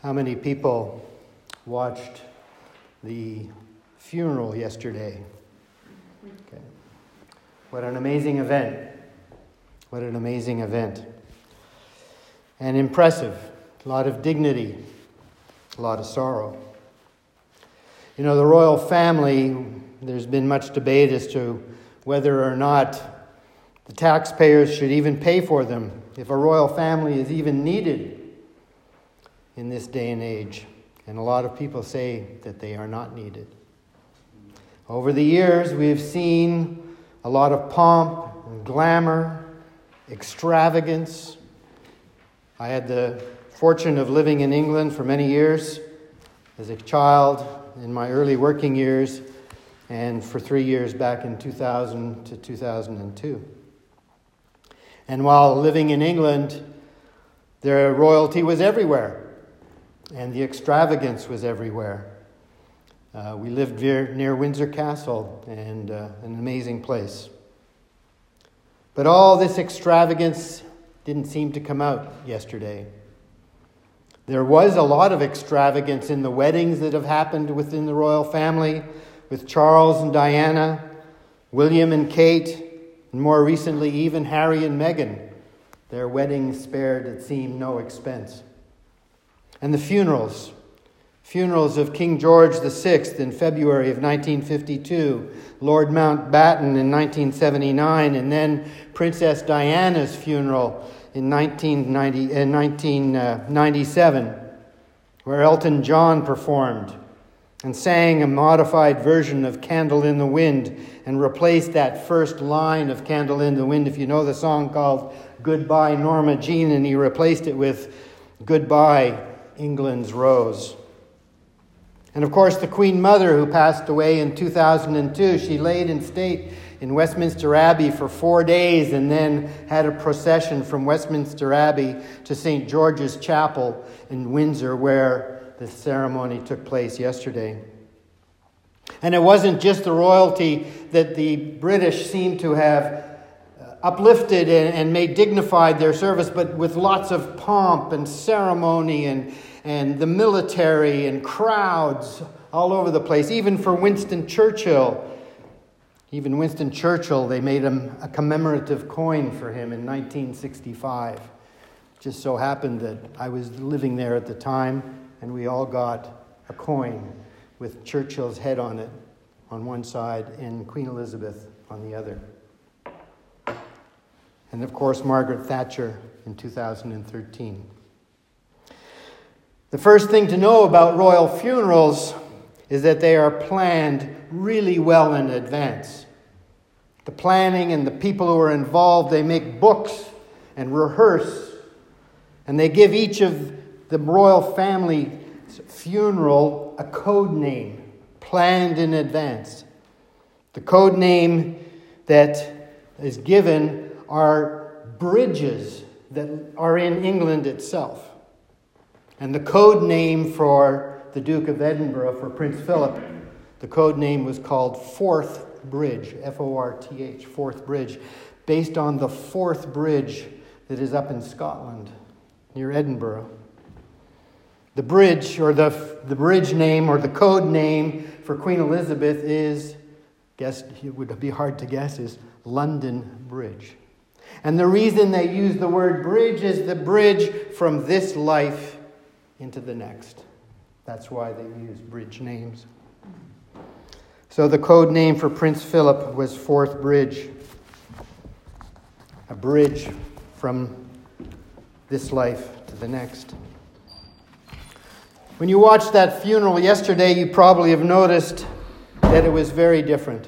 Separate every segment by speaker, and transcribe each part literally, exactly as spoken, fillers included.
Speaker 1: How many people watched the funeral yesterday? Okay. What an amazing event. What an amazing event. And impressive. A lot of dignity. A lot of sorrow. You know, the royal family, there's been much debate as to whether or not the taxpayers should even pay for them, if a royal family is even needed in this day and age. And a lot of people say that they are not needed. Over the years, we've seen a lot of pomp and glamour, extravagance. I had the fortune of living in England for many years as a child in my early working years, and for three years back in two thousand to two thousand two. And while living in England, their royalty was everywhere. And the extravagance was everywhere. Uh, we lived near, near Windsor Castle, and uh, an amazing place. But all this extravagance didn't seem to come out yesterday. There was a lot of extravagance in the weddings that have happened within the royal family, with Charles and Diana, William and Kate, and more recently even Harry and Meghan. Their weddings spared, it seemed, no expense. And the funerals, funerals of King George the Sixth in February of nineteen fifty-two, Lord Mountbatten in nineteen seventy-nine, and then Princess Diana's funeral in nineteen ninety-seven, where Elton John performed and sang a modified version of Candle in the Wind and replaced that first line of Candle in the Wind, if you know the song, called Goodbye Norma Jean, and he replaced it with Goodbye England's Rose. And of course, the Queen Mother, who passed away in two thousand two, she laid in state in Westminster Abbey for four days and then had a procession from Westminster Abbey to Saint George's Chapel in Windsor, where the ceremony took place yesterday. And it wasn't just the royalty that the British seemed to have uplifted and, and made dignified their service, but with lots of pomp and ceremony and, and the military and crowds all over the place. Even for Winston Churchill, even Winston Churchill, they made him a commemorative coin for him in nineteen sixty-five. Just so happened that I was living there at the time, and we all got a coin with Churchill's head on it on one side and Queen Elizabeth on the other. And of course, Margaret Thatcher in two thousand thirteen. The first thing to know about royal funerals is that they are planned really well in advance. The planning and the people who are involved, they make books and rehearse, and they give each of the royal family's funeral a code name, planned in advance. The code name that is given are bridges that are in England itself. And the code name for the Duke of Edinburgh, for Prince Philip, the code name was called Forth Bridge, F O R T H, Forth Bridge, based on the Forth Bridge that is up in Scotland, near Edinburgh. The bridge, or the, the bridge name, or the code name for Queen Elizabeth is, guess it would be hard to guess, is London Bridge. And the reason they use the word bridge is the bridge from this life into the next. That's why they use bridge names. So the code name for Prince Philip was Forth Bridge. A bridge from this life to the next. When you watched that funeral yesterday, you probably have noticed that it was very different.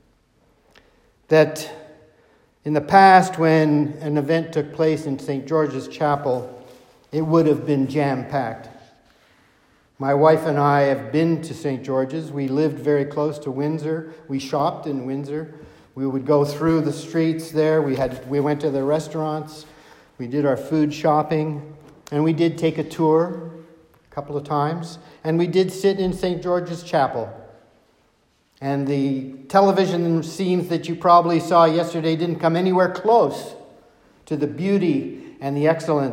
Speaker 1: That in the past, when an event took place in Saint George's Chapel, it would have been jam-packed. My wife and I have been to Saint George's. We lived very close to Windsor. We shopped in Windsor. We would go through the streets there. We had we went to the restaurants. We did our food shopping. And we did take a tour a couple of times. And we did sit in Saint George's Chapel. And the television scenes that you probably saw yesterday didn't come anywhere close to the beauty and the excellence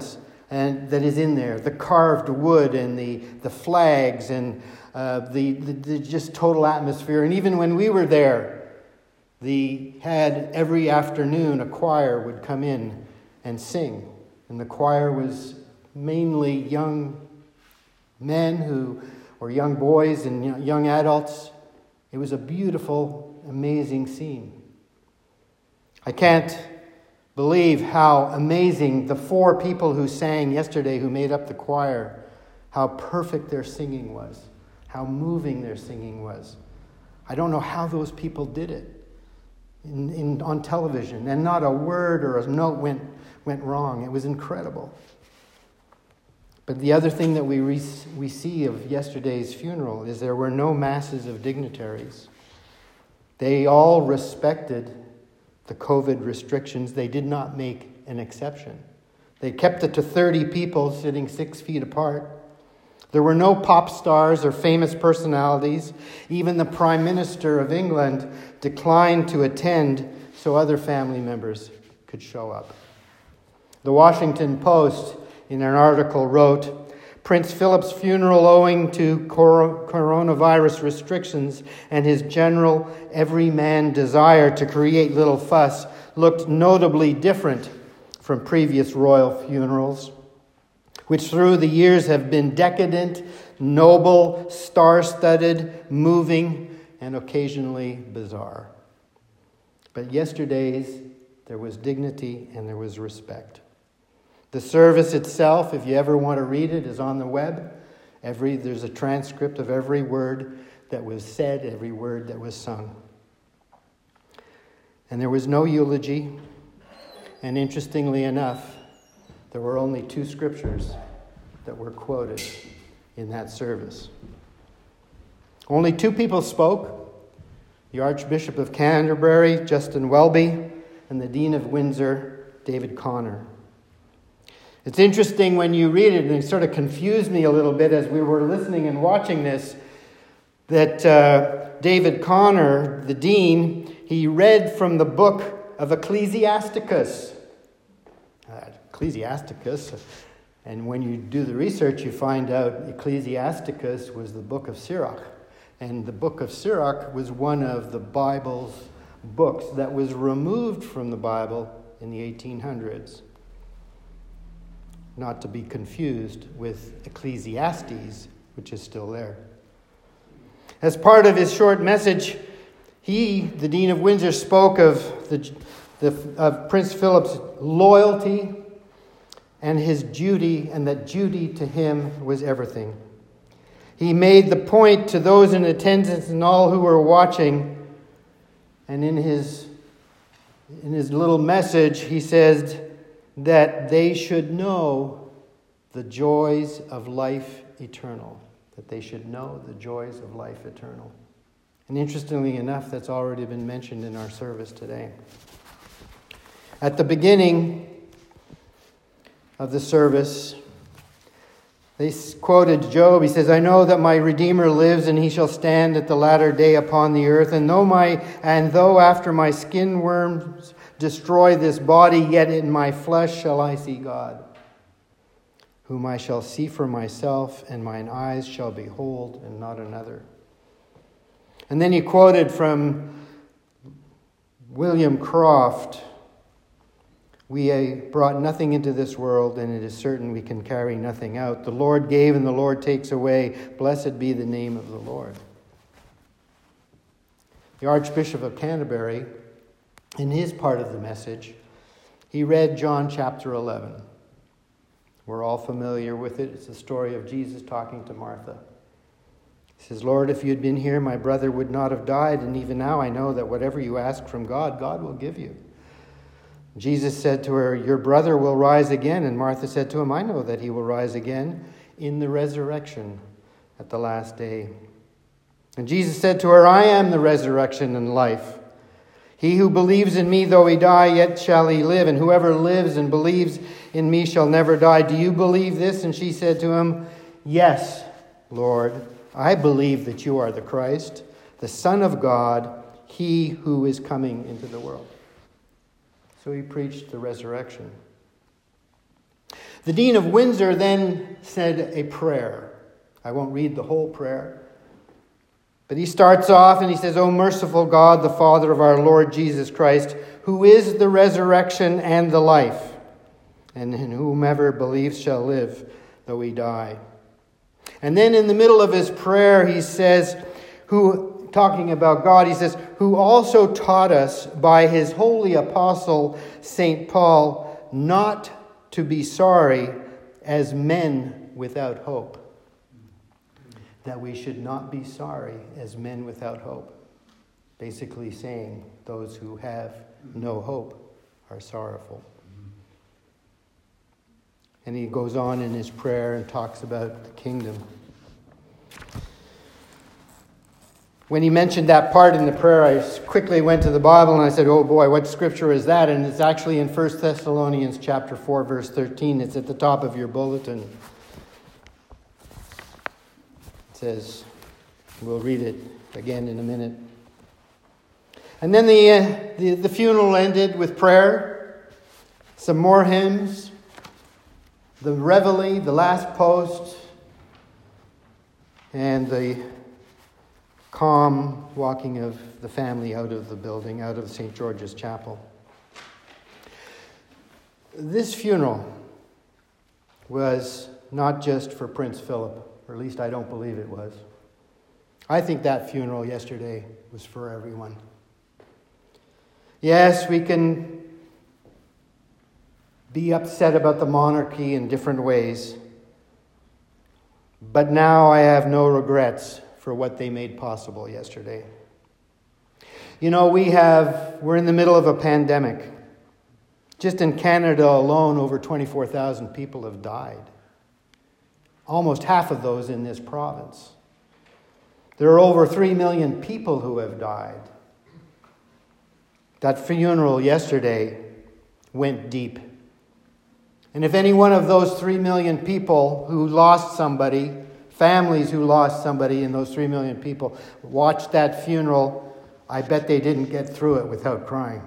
Speaker 1: and that is in there. The carved wood and the, the flags and uh, the, the, the just total atmosphere. And even when we were there, the had every afternoon a choir would come in and sing. And the choir was mainly young men who, or young boys and young adults. It was a beautiful, amazing scene. I can't believe how amazing the four people who sang yesterday, who made up the choir, how perfect their singing was, how moving their singing was. I don't know how those people did it in, in, on television, and not a word or a note went, went wrong. It was incredible. But the other thing that we re- we see of yesterday's funeral is there were no masses of dignitaries. They all respected the COVID restrictions. They did not make an exception. They kept it to thirty people sitting six feet apart. There were no pop stars or famous personalities. Even the Prime Minister of England declined to attend so other family members could show up. The Washington Post, in an article, wrote, Prince Philip's funeral, owing to cor- coronavirus restrictions and his general everyman desire to create little fuss, looked notably different from previous royal funerals, which through the years have been decadent, noble, star-studded, moving, and occasionally bizarre. But yesterday's, there was dignity and there was respect. The service itself, if you ever want to read it, is on the web. Every there's a transcript of every word that was said, every word that was sung. And there was no eulogy. And interestingly enough, there were only two scriptures that were quoted in that service. Only two people spoke: the Archbishop of Canterbury, Justin Welby, and the Dean of Windsor, David Connor. It's interesting when you read it, and it sort of confused me a little bit as we were listening and watching this, that uh, David Connor, the dean, he read from the book of Ecclesiasticus. Uh, Ecclesiasticus, and when you do the research, you find out Ecclesiasticus was the book of Sirach. And the book of Sirach was one of the Bible's books that was removed from the Bible in the eighteen hundreds. Not to be confused with Ecclesiastes, which is still there. As part of his short message, he, the Dean of Windsor, spoke of the, the of Prince Philip's loyalty and his duty, and that duty to him was everything. He made the point to those in attendance and all who were watching, and in his in his little message, he says that they should know the joys of life eternal. That they should know the joys of life eternal. And interestingly enough, that's already been mentioned in our service today. At the beginning of the service, they quoted Job. He says, I know that my Redeemer lives, and he shall stand at the latter day upon the earth. And though my and though after my skin worms destroy this body, yet in my flesh shall I see God, whom I shall see for myself, and mine eyes shall behold, and not another. And then he quoted from William Croft, we brought nothing into this world, and it is certain we can carry nothing out. The Lord gave, and the Lord takes away. Blessed be the name of the Lord. The Archbishop of Canterbury, in his part of the message, he read John chapter eleven. We're all familiar with it. It's the story of Jesus talking to Martha. He says, Lord, if you had been here, my brother would not have died, and even now I know that whatever you ask from God, God will give you. Jesus said to her, your brother will rise again. And Martha said to him, I know that he will rise again in the resurrection at the last day. And Jesus said to her, I am the resurrection and life. He who believes in me, though he die, yet shall he live. And whoever lives and believes in me shall never die. Do you believe this? And she said to him, yes, Lord, I believe that you are the Christ, the Son of God, he who is coming into the world. So he preached the resurrection. The Dean of Windsor then said a prayer. I won't read the whole prayer. But he starts off and he says, O merciful God, the Father of our Lord Jesus Christ, who is the resurrection and the life, and in whomever believes shall live, though he die. And then in the middle of his prayer, he says, who, talking about God, he says, who also taught us by his holy apostle, Saint Paul, not to be sorry as men without hope. That we should not be sorry as men without hope. Basically saying those who have no hope are sorrowful. And he goes on in his prayer and talks about the kingdom. When he mentioned that part in the prayer, I quickly went to the Bible and I said, oh boy, what scripture is that? And it's actually in First Thessalonians chapter four, verse thirteen. It's at the top of your bulletin. It says, we'll read it again in a minute. And then the, uh, the, the funeral ended with prayer, some more hymns, the reveille, the last post, and the calm walking of the family out of the building, out of Saint George's Chapel. This funeral was not just for Prince Philip, or at least I don't believe it was. I think that funeral yesterday was for everyone. Yes, we can be upset about the monarchy in different ways, but now I have no regrets for what they made possible yesterday. You know, we have, we're in the middle of a pandemic. Just in Canada alone, over twenty-four thousand people have died. Almost half of those in this province. There are over three million people who have died. That funeral yesterday went deep. And if any one of those three million people who lost somebody, families who lost somebody in those three million people, watched that funeral, I bet they didn't get through it without crying.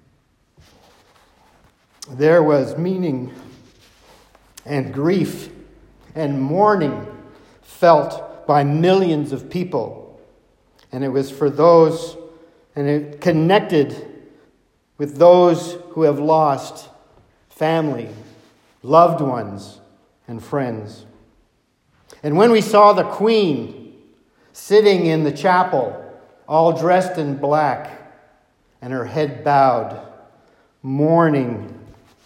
Speaker 1: There was meaning and grief and mourning felt by millions of people. And it was for those, and it connected with those who have lost family, loved ones, and friends. And when we saw the Queen sitting in the chapel, all dressed in black, and her head bowed, mourning,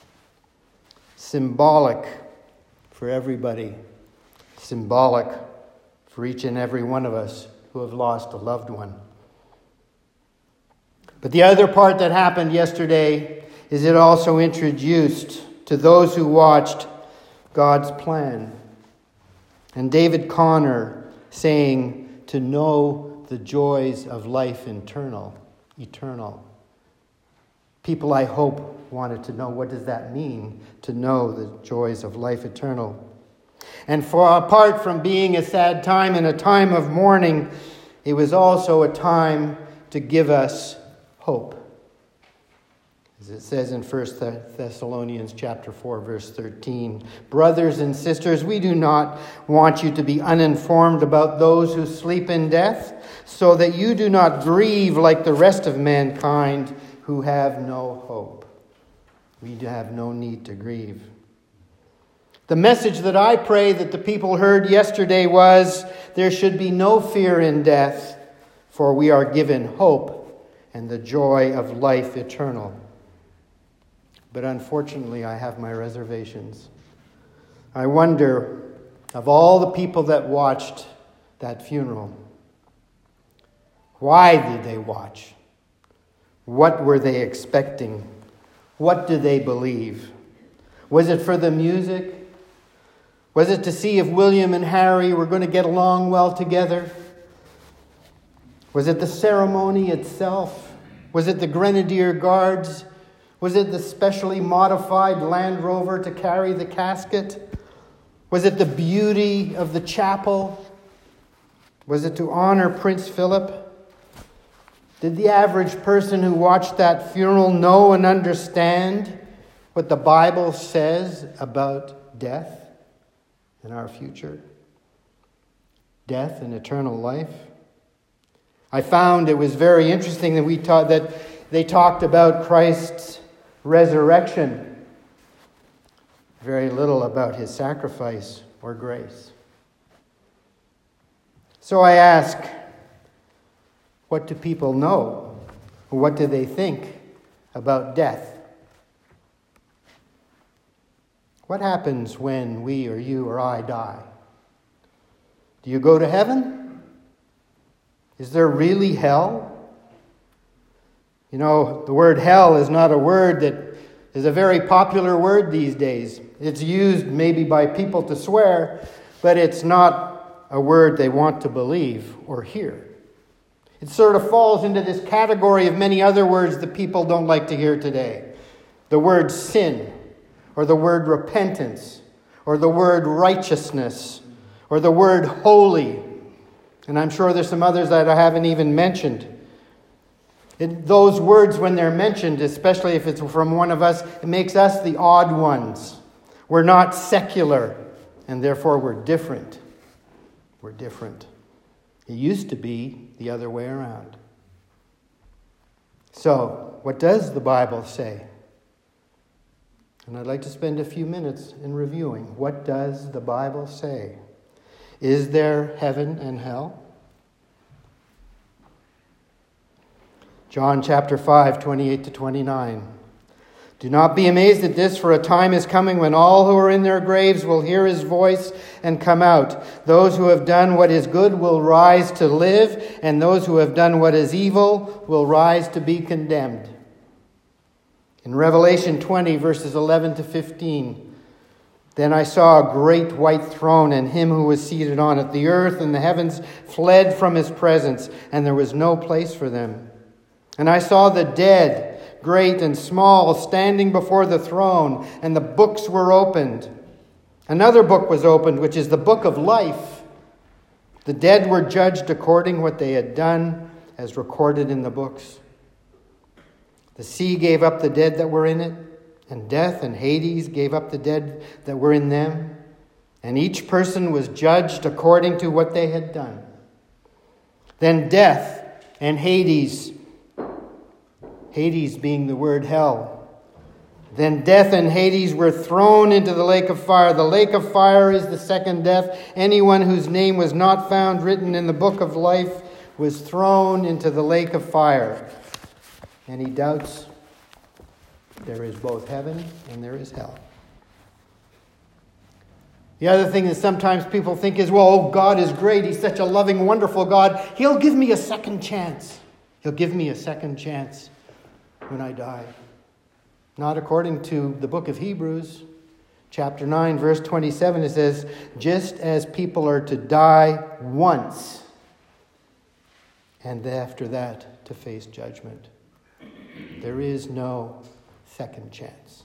Speaker 1: symbolic for everybody, symbolic for each and every one of us who have lost a loved one. But the other part that happened yesterday is it also introduced to those who watched God's plan. And David Connor saying, to know the joys of life eternal, eternal. People, I hope, wanted to know, what does that mean, to know the joys of life eternal? And for apart from being a sad time and a time of mourning, it was also a time to give us hope. As it says in First Thessalonians chapter four, verse thirteen, brothers and sisters, we do not want you to be uninformed about those who sleep in death, so that you do not grieve like the rest of mankind who have no hope. We have no need to grieve. The message that I pray that the people heard yesterday was, there should be no fear in death, for we are given hope and the joy of life eternal. But unfortunately, I have my reservations. I wonder, of all the people that watched that funeral, why did they watch? What were they expecting? What did they believe? Was it for the music? Was it to see if William and Harry were going to get along well together? Was it the ceremony itself? Was it the Grenadier Guards? Was it the specially modified Land Rover to carry the casket? Was it the beauty of the chapel? Was it to honor Prince Philip? Did the average person who watched that funeral know and understand what the Bible says about death and our future? Death and eternal life? I found it was very interesting that we taught that they talked about Christ's resurrection. Very little about his sacrifice or grace. So I ask, what do people know? What do they think about death? What happens when we or you or I die? Do you go to heaven? Is there really hell? You know, the word hell is not a word that is a very popular word these days. It's used maybe by people to swear, but it's not a word they want to believe or hear. It sort of falls into this category of many other words that people don't like to hear today. The word sin, or the word repentance, or the word righteousness, or the word holy. And I'm sure there's some others that I haven't even mentioned. It, those words, when they're mentioned, especially if it's from one of us, it makes us the odd ones. We're not secular, and therefore we're different. We're different. It used to be the other way around. So, what does the Bible say? And I'd like to spend a few minutes in reviewing. What does the Bible say? Is there heaven and hell? John chapter five, twenty-eight to twenty-nine. Do not be amazed at this, for a time is coming when all who are in their graves will hear his voice and come out. Those who have done what is good will rise to live, and those who have done what is evil will rise to be condemned. In Revelation twenty, verses eleven to fifteen, then I saw a great white throne and him who was seated on it. The earth and the heavens fled from his presence, and there was no place for them. And I saw the dead, great and small, standing before the throne, and the books were opened. Another book was opened, which is the book of life. The dead were judged according what they had done, as recorded in the books. The sea gave up the dead that were in it, and death and Hades gave up the dead that were in them, and each person was judged according to what they had done. Then death and Hades, Hades being the word hell, then death and Hades were thrown into the lake of fire. The lake of fire is the second death. Anyone whose name was not found written in the book of life was thrown into the lake of fire. Any doubts? There is both heaven and there is hell. The other thing that sometimes people think is, well, oh, God is great. He's such a loving, wonderful God. He'll give me a second chance. He'll give me a second chance when I die. Not according to the book of Hebrews. Chapter nine, verse twenty-seven, it says, just as people are to die once, and after that to face judgment. There is no second chance.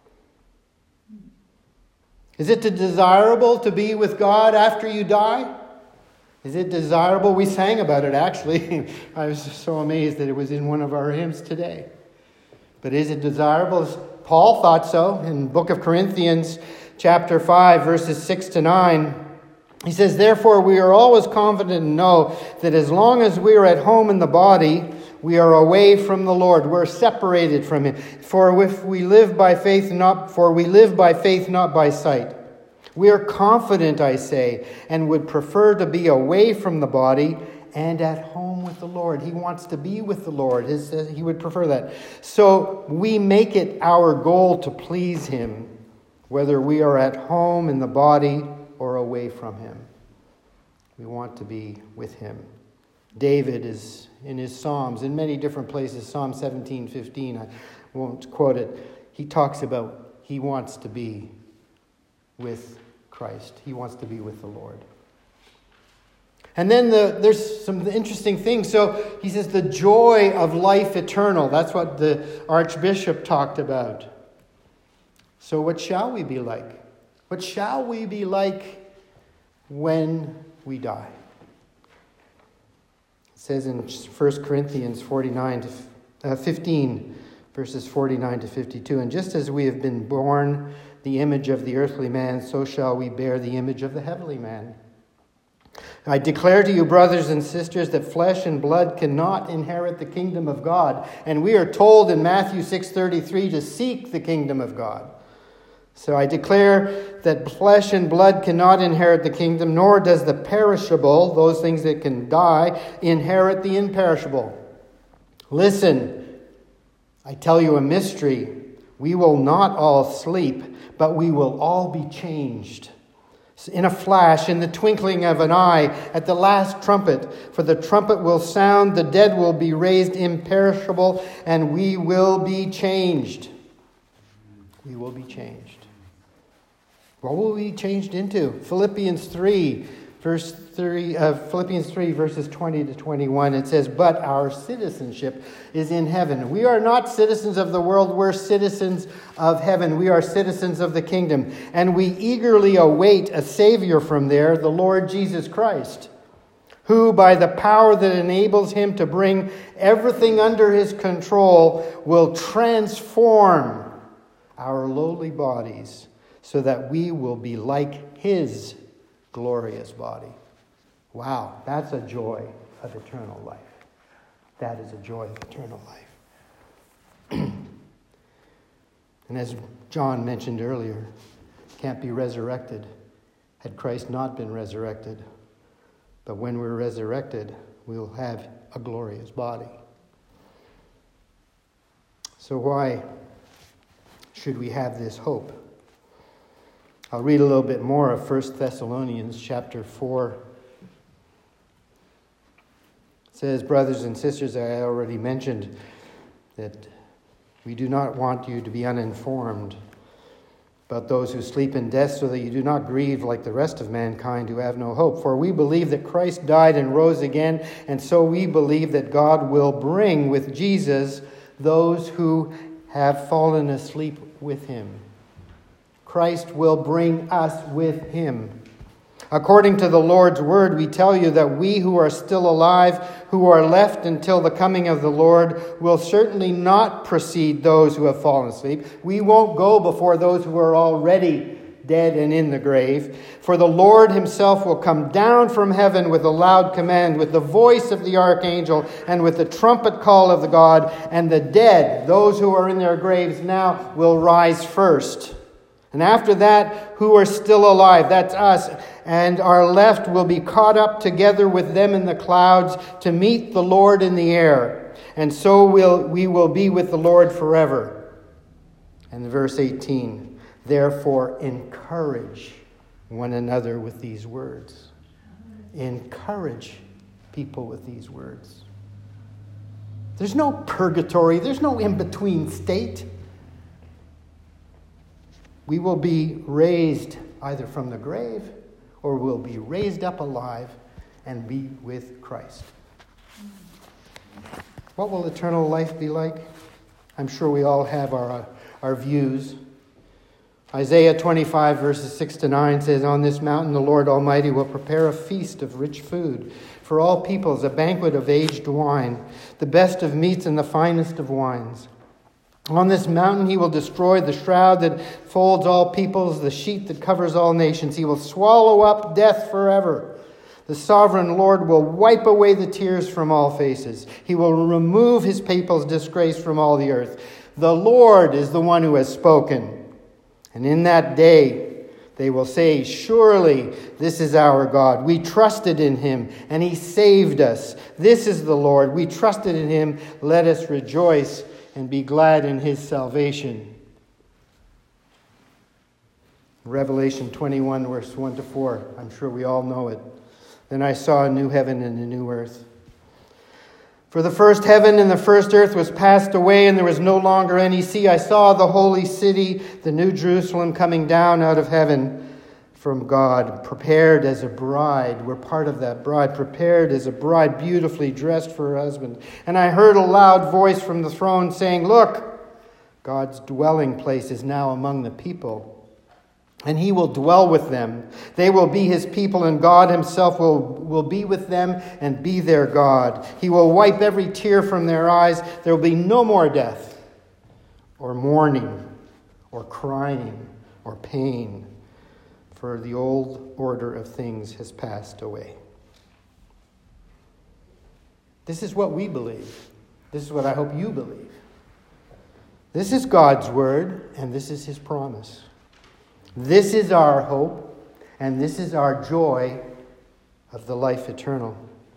Speaker 1: Is it desirable to be with God after you die? Is it desirable? We sang about it, actually. I was so amazed that it was in one of our hymns today. But is it desirable? Paul thought so in the book of Corinthians, chapter five, verses six to nine. He says, therefore, we are always confident and know that as long as we are at home in the body, we are away from the Lord. We're separated from him. For if we live by faith, not for we live by faith, not by sight. We are confident, I say, and would prefer to be away from the body and at home with the Lord. He wants to be with the Lord. His, he would prefer that. So we make it our goal to please him, whether we are at home in the body or away from him. We want to be with him. David is in his Psalms, in many different places, Psalm seventeen fifteen, I won't quote it. He talks about he wants to be with Christ. He wants to be with the Lord. And then the, there's some interesting things. So he says the joy of life eternal. That's what the Archbishop talked about. So what shall we be like? What shall we be like when we die? It says in First Corinthians forty-nine to fifteen, verses forty-nine to fifty-two, and just as we have been born the image of the earthly man, so shall we bear the image of the heavenly man. I declare to you, brothers and sisters, that flesh and blood cannot inherit the kingdom of God. And we are told in Matthew six thirty-three to seek the kingdom of God. So I declare that flesh and blood cannot inherit the kingdom, nor does the perishable, those things that can die, inherit the imperishable. Listen, I tell you a mystery. We will not all sleep, but we will all be changed. In a flash, in the twinkling of an eye, at the last trumpet. For the trumpet will sound, the dead will be raised imperishable, and we will be changed. We will be changed. What will we be changed into? Philippians three, verse three, uh, Philippians three, verses twenty to twenty-one. It says, "But our citizenship is in heaven." We are not citizens of the world. We're citizens of heaven. We are citizens of the kingdom. And we eagerly await a Savior from there, the Lord Jesus Christ, who, by the power that enables him to bring everything under his control, will transform our lowly bodies so that we will be like his glorious body. Wow, that's a joy of eternal life. That is a joy of eternal life. And as John mentioned earlier, can't be resurrected had Christ not been resurrected. But when we're resurrected, we'll have a glorious body. So why should we have this hope? I'll read a little bit more of First Thessalonians chapter four. It says, "Brothers and sisters, I already mentioned that we do not want you to be uninformed about those who sleep in death, so that you do not grieve like the rest of mankind who have no hope. For we believe that Christ died and rose again, and so we believe that God will bring with Jesus those who have fallen asleep with him." Christ will bring us with him. According to the Lord's word, we tell you that we who are still alive, who are left until the coming of the Lord, will certainly not precede those who have fallen asleep. We won't go before those who are already dead and in the grave. For the Lord himself will come down from heaven with a loud command, with the voice of the archangel, and with the trumpet call of the God. And the dead, those who are in their graves now, will rise first. And after that, who are still alive, that's us, and are left will be caught up together with them in the clouds to meet the Lord in the air. And so will we will be with the Lord forever. And verse eighteen, "Therefore encourage one another with these words." Encourage people with these words. There's no purgatory. There's no in-between state. We will be raised either from the grave or we'll be raised up alive and be with Christ. What will eternal life be like? I'm sure we all have our, our views. Isaiah twenty-five verses six to nine says, "On this mountain the Lord Almighty will prepare a feast of rich food for all peoples, a banquet of aged wine, the best of meats and the finest of wines. On this mountain he will destroy the shroud that folds all peoples, the sheet that covers all nations. He will swallow up death forever. The sovereign Lord will wipe away the tears from all faces. He will remove his people's disgrace from all the earth. The Lord is the one who has spoken. And in that day they will say, 'Surely this is our God. We trusted in him and he saved us. This is the Lord. We trusted in him. Let us rejoice and be glad in his salvation.'" Revelation twenty-one, verse one to four. I'm sure we all know it. "Then I saw a new heaven and a new earth. For the first heaven and the first earth was passed away, and there was no longer any sea. I saw the holy city, the new Jerusalem, coming down out of heaven from God, prepared as a bride." We're part of that bride. "Prepared as a bride, beautifully dressed for her husband. And I heard a loud voice from the throne saying, 'Look, God's dwelling place is now among the people, and he will dwell with them. They will be his people, and God himself will, will be with them and be their God. He will wipe every tear from their eyes. There will be no more death, or mourning, or crying, or pain, for the old order of things has passed away. This is what we believe. This is what I hope you believe. This is God's word, and this is his promise. This is our hope, and this is our joy of the life eternal.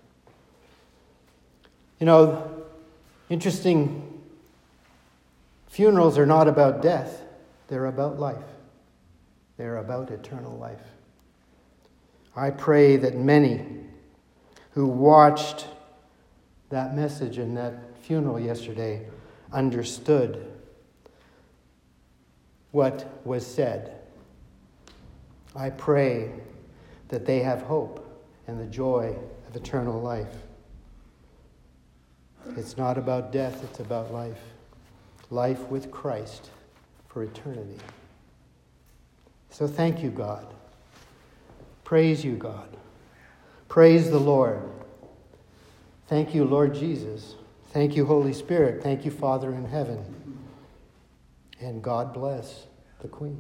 Speaker 1: You know, interesting, funerals are not about death. They're about life. They're about eternal life. I pray that many who watched that message in that funeral yesterday understood what was said. I pray that they have hope and the joy of eternal life. It's not about death, it's about life. Life with Christ for eternity. So thank you, God. Praise you, God. Praise the Lord. Thank you, Lord Jesus. Thank you, Holy Spirit. Thank you, Father in heaven. And God bless the Queen.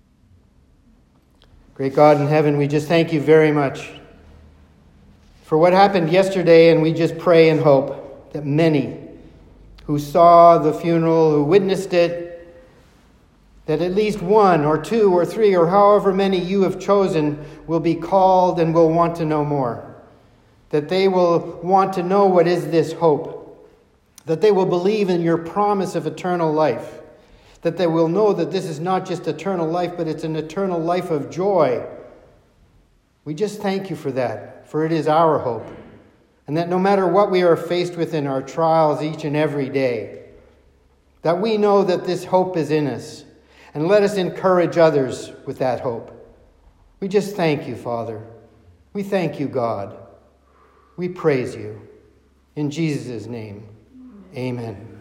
Speaker 1: Great God in heaven, we just thank you very much for what happened yesterday, and we just pray and hope that many who saw the funeral, who witnessed it, that at least one or two or three or however many you have chosen will be called and will want to know more. That they will want to know what is this hope. That they will believe in your promise of eternal life. That they will know that this is not just eternal life, but it's an eternal life of joy. We just thank you for that, for it is our hope. And that no matter what we are faced with in our trials each and every day, that we know that this hope is in us. And let us encourage others with that hope. We just thank you, Father. We thank you, God. We praise you. In Jesus' name, amen.